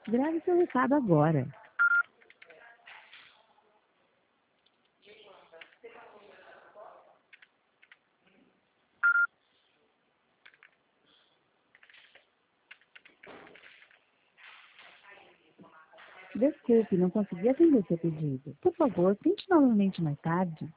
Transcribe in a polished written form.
Grave seu recado agora. Desculpe, não consegui atender seu pedido. Por favor, tente novamente mais tarde.